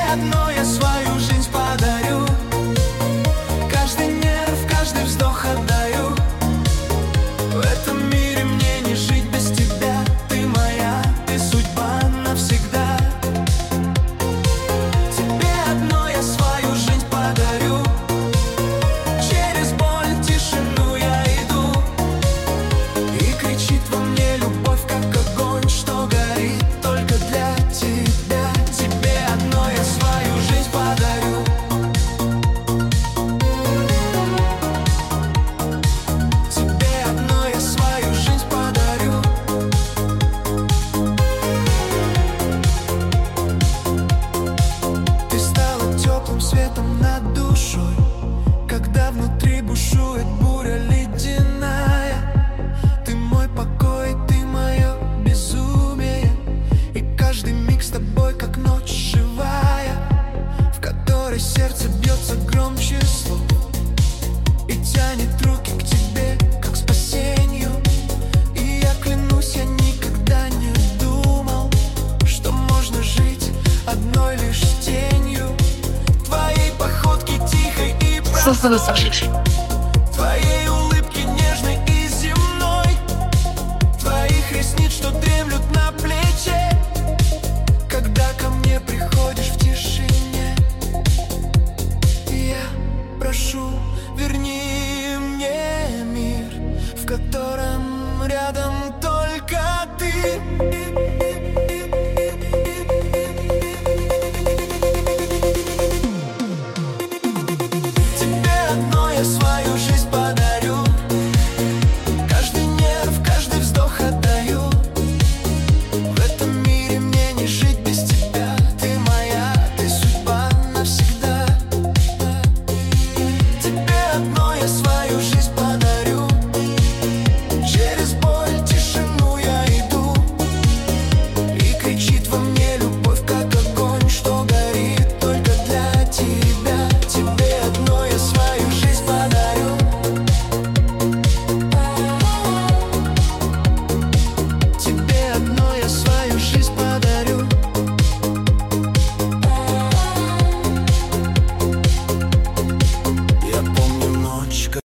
одно я свою жизнь подарю. Каждый нерв, каждый вздох отдаю. В этом мире мне не жить без тебя. Ты моя, ты судьба навсегда. Тебе одно я свою жизнь подарю. Через боль, тишину я иду. И кричит во мне любовь, как огонь, что горит только для тебя. Тебе одно я свою жизнь подарю. Тебе одно я свою жизнь подарю. Ты стала теплым светом над душой, когда внутри бушует буря ледяная. Ты мой покой, ты мое безумие. И каждый миг с тобой, как ночь живая, в которой сердце бьется громче слов и тянет руки к тебе, как к спасению. И я клянусь, я никогда не думал, что можно жить одной лишь тенью твоей походки тихой и простой, твоей